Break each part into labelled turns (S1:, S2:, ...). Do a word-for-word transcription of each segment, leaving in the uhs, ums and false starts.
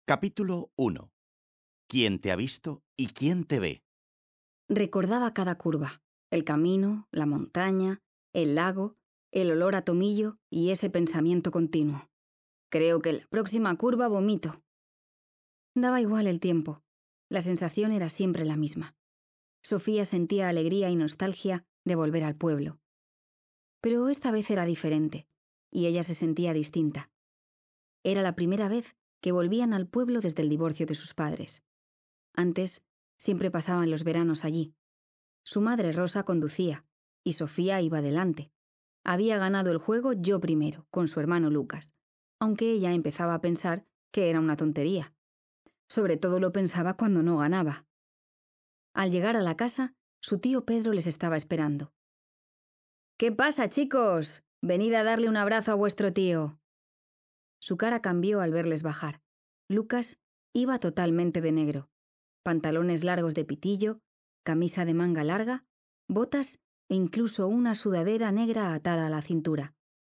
S1: Capítulo uno. ¿Quién te ha visto y quién te ve?
S2: Recordaba cada curva, el camino, la montaña, el lago, el olor a tomillo y ese pensamiento continuo. Creo que en la próxima curva vomito. Daba igual el tiempo. La sensación era siempre la misma. Sofía sentía alegría y nostalgia de volver al pueblo. Pero esta vez era diferente, y ella se sentía distinta. Era la primera vez que volvían al pueblo desde el divorcio de sus padres. Antes, siempre pasaban los veranos allí. Su madre Rosa conducía, y Sofía iba delante. Había ganado el juego yo primero, con su hermano Lucas, aunque ella empezaba a pensar que era una tontería. Sobre todo lo pensaba cuando no ganaba. Al llegar a la casa, su tío Pedro les estaba esperando. «¿Qué pasa, chicos? Venid a darle un abrazo a vuestro tío». Su cara cambió al verles bajar. Lucas iba totalmente de negro. Pantalones largos de pitillo, camisa de manga larga, botas e incluso una sudadera negra atada a la cintura.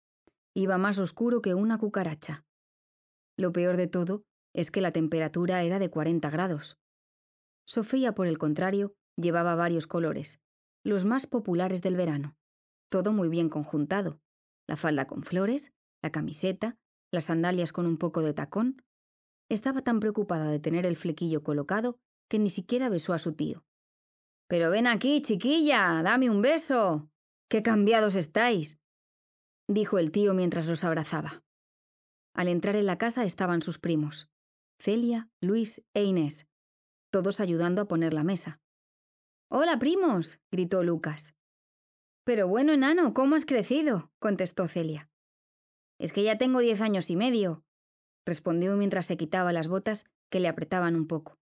S2: Iba más oscuro que una cucaracha. Lo peor de todo es que la temperatura era de cuarenta grados. Sofía, por el contrario, llevaba varios colores, los más populares del verano. Todo muy bien conjuntado. La falda con flores, la camiseta, las sandalias con un poco de tacón. Estaba tan preocupada de tener el flequillo colocado que ni siquiera besó a su tío. «Pero ven aquí, chiquilla, dame un beso. ¡Qué cambiados estáis!», dijo el tío mientras los abrazaba. Al entrar en la casa estaban sus primos, Celia, Luis e Inés, todos ayudando a poner la mesa. «¡Hola, primos!», gritó Lucas. «Pero bueno, enano, ¿cómo has crecido?», contestó Celia. «Es que ya tengo diez años y medio», respondió mientras se quitaba las botas que le apretaban un poco.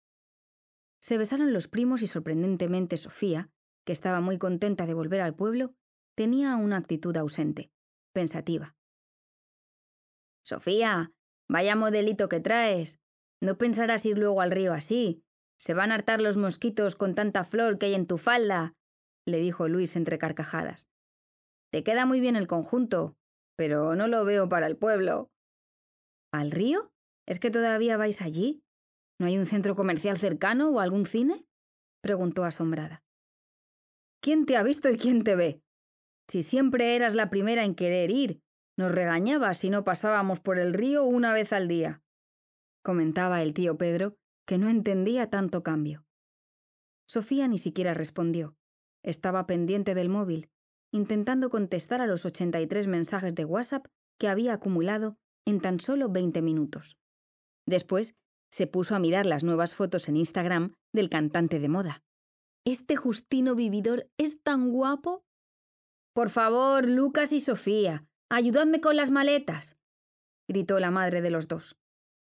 S2: Se besaron los primos y sorprendentemente Sofía, que estaba muy contenta de volver al pueblo, tenía una actitud ausente, pensativa. «Sofía, vaya modelito que traes. No pensarás ir luego al río así. Se van a hartar los mosquitos con tanta flor que hay en tu falda», le dijo Luis entre carcajadas. «Te queda muy bien el conjunto, pero no lo veo para el pueblo». «¿Al río? ¿Es que todavía vais allí? ¿No hay un centro comercial cercano o algún cine?», preguntó asombrada. «¿Quién te ha visto y quién te ve? Si siempre eras la primera en querer ir, nos regañabas si no pasábamos por el río una vez al día», comentaba el tío Pedro, que no entendía tanto cambio. Sofía ni siquiera respondió. Estaba pendiente del móvil, intentando contestar a los ochenta y tres mensajes de WhatsApp que había acumulado en tan solo veinte minutos. Después se puso a mirar las nuevas fotos en Instagram del cantante de moda. «¿Este Justino vividor es tan guapo? Por favor, Lucas y Sofía, ayudadme con las maletas», gritó la madre de los dos.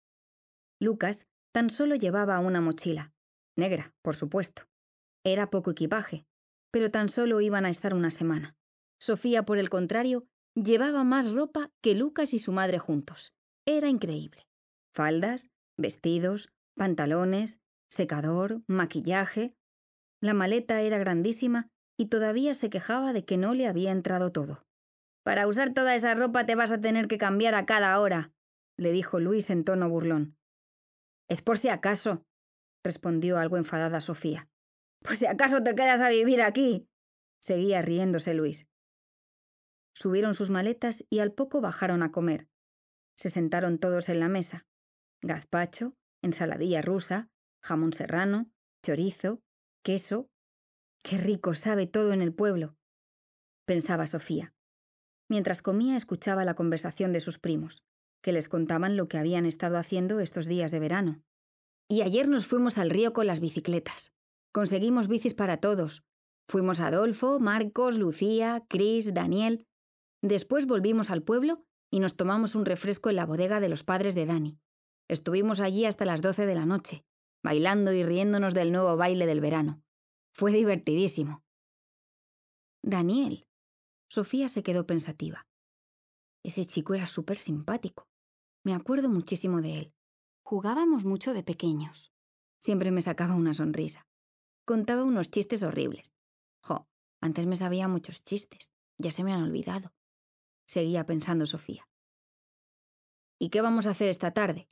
S2: Lucas tan solo llevaba una mochila, negra, por supuesto. Era poco equipaje, pero tan solo iban a estar una semana. Sofía, por el contrario, llevaba más ropa que Lucas y su madre juntos. Era increíble. Faldas, vestidos, pantalones, secador, maquillaje. La maleta era grandísima y todavía se quejaba de que no le había entrado todo. «Para usar toda esa ropa te vas a tener que cambiar a cada hora», le dijo Luis en tono burlón. «Es por si acaso», respondió algo enfadada Sofía. «Pues si acaso te quedas a vivir aquí», seguía riéndose Luis. Subieron sus maletas y al poco bajaron a comer. Se sentaron todos en la mesa. Gazpacho, ensaladilla rusa, jamón serrano, chorizo, queso. «Qué rico sabe todo en el pueblo», pensaba Sofía. Mientras comía escuchaba la conversación de sus primos, que les contaban lo que habían estado haciendo estos días de verano. «Y ayer nos fuimos al río con las bicicletas. Conseguimos bicis para todos. Fuimos Adolfo, Marcos, Lucía, Cris, Daniel. Después volvimos al pueblo y nos tomamos un refresco en la bodega de los padres de Dani. Estuvimos allí hasta las doce de la noche, bailando y riéndonos del nuevo baile del verano. Fue divertidísimo». «Daniel». Sofía se quedó pensativa. Ese chico era súper simpático. Me acuerdo muchísimo de él. Jugábamos mucho de pequeños. Siempre me sacaba una sonrisa. Contaba unos chistes horribles. Jo, antes me sabía muchos chistes. Ya se me han olvidado. Seguía pensando Sofía. «¿Y qué vamos a hacer esta tarde?»,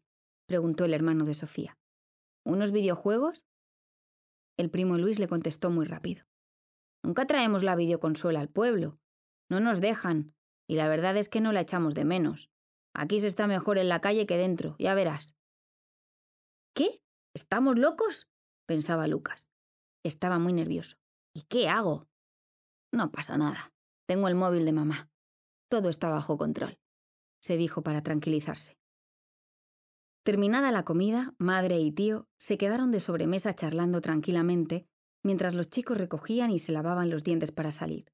S2: preguntó el hermano de Sofía. ¿Unos videojuegos? El primo Luis le contestó muy rápido. Nunca traemos la videoconsola al pueblo. No nos dejan, y la verdad es que no la echamos de menos. Aquí se está mejor en la calle que dentro, ya verás. ¿Qué? ¿Estamos locos?, pensaba Lucas. Estaba muy nervioso. ¿Y qué hago? No pasa nada. Tengo el móvil de mamá. Todo está bajo control, se dijo para tranquilizarse. Terminada la comida, madre y tío se quedaron de sobremesa charlando tranquilamente mientras los chicos recogían y se lavaban los dientes para salir.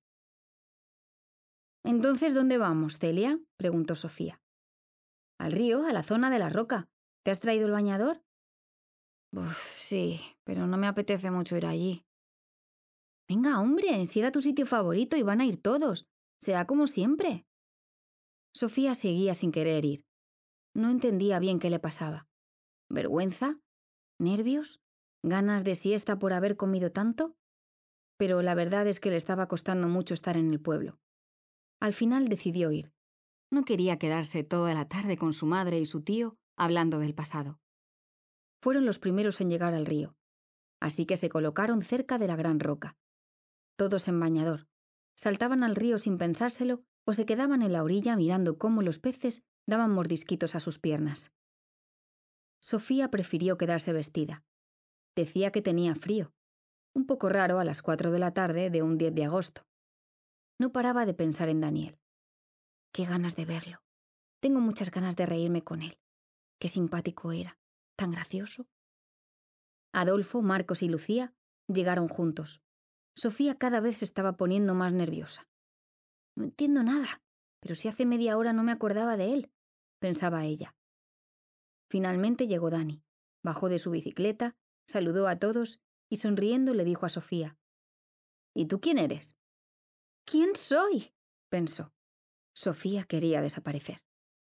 S2: «¿Entonces dónde vamos, Celia?», preguntó Sofía. «Al río, a la zona de la roca. ¿Te has traído el bañador?» «Uf, sí, pero no me apetece mucho ir allí». «Venga, hombre, si era tu sitio favorito y van a ir todos. Será como siempre». Sofía seguía sin querer ir. No entendía bien qué le pasaba. ¿Vergüenza? ¿Nervios? ¿Ganas de siesta por haber comido tanto? Pero la verdad es que le estaba costando mucho estar en el pueblo. Al final decidió ir. No quería quedarse toda la tarde con su madre y su tío hablando del pasado. Fueron los primeros en llegar al río, así que se colocaron cerca de la gran roca. Todos en bañador. Saltaban al río sin pensárselo o se quedaban en la orilla mirando cómo los peces daban mordisquitos a sus piernas. Sofía prefirió quedarse vestida. Decía que tenía frío, un poco raro a las cuatro de la tarde de un diez de agosto. No paraba de pensar en Daniel. Qué ganas de verlo. Tengo muchas ganas de reírme con él. Qué simpático era, tan gracioso. Adolfo, Marcos y Lucía llegaron juntos. Sofía cada vez se estaba poniendo más nerviosa. No entiendo nada, pero si hace media hora no me acordaba de él, pensaba ella. Finalmente llegó Dani. Bajó de su bicicleta, saludó a todos y sonriendo le dijo a Sofía: ¿Y tú quién eres? ¿Quién soy?, pensó. Sofía quería desaparecer.